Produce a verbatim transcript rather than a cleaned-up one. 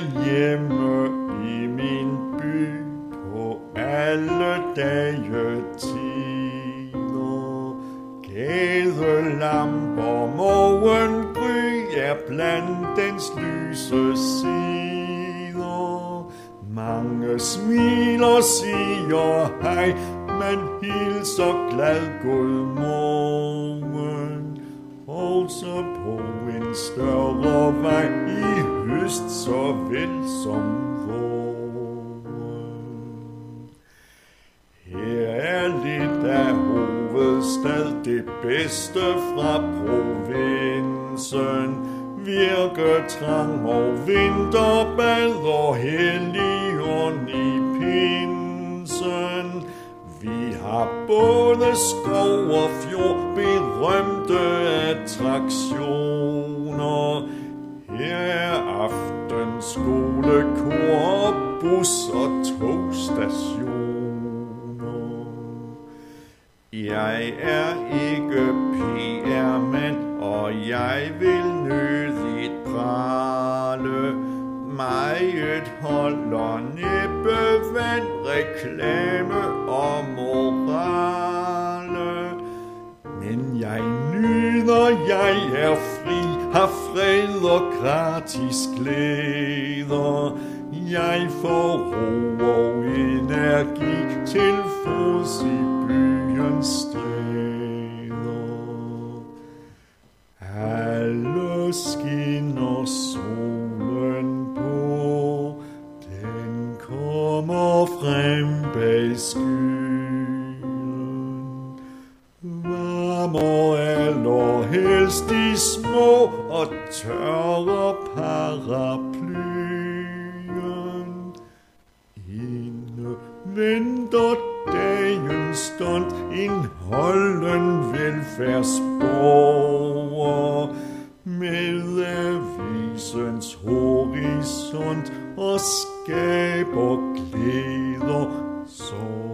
hjemme i min by på alle dage tider. Gadelamper, morgengry er blandt dens lyse sider. Mange smiler, siger hej, man hilser glad god morgen. Også på en større vej i høst såvel som våren. Her er lidt af hovedstad, det bedste fra provinsen. Virketrang og vinterbad og helligånd i pinsen. Vi har både skov og fjord, berømte attraktioner. Her er aftenskole, kor, bus og togstationer. Jeg er ikke P R-mand, og jeg vil nødigt prale. Meget holder næppe vand, reklame og morale. Men jeg nyder, jeg er fri, har fred og gratis glæder. Jeg får ro og energi til fods i byens stræder. Alle skinner solen på, den kommer frem bag skyen. Varmer allerhelst de små og tørre paraplyen. Inde venter dagens stund en holden velfærdsborger med avisens horisont og skaber glæder så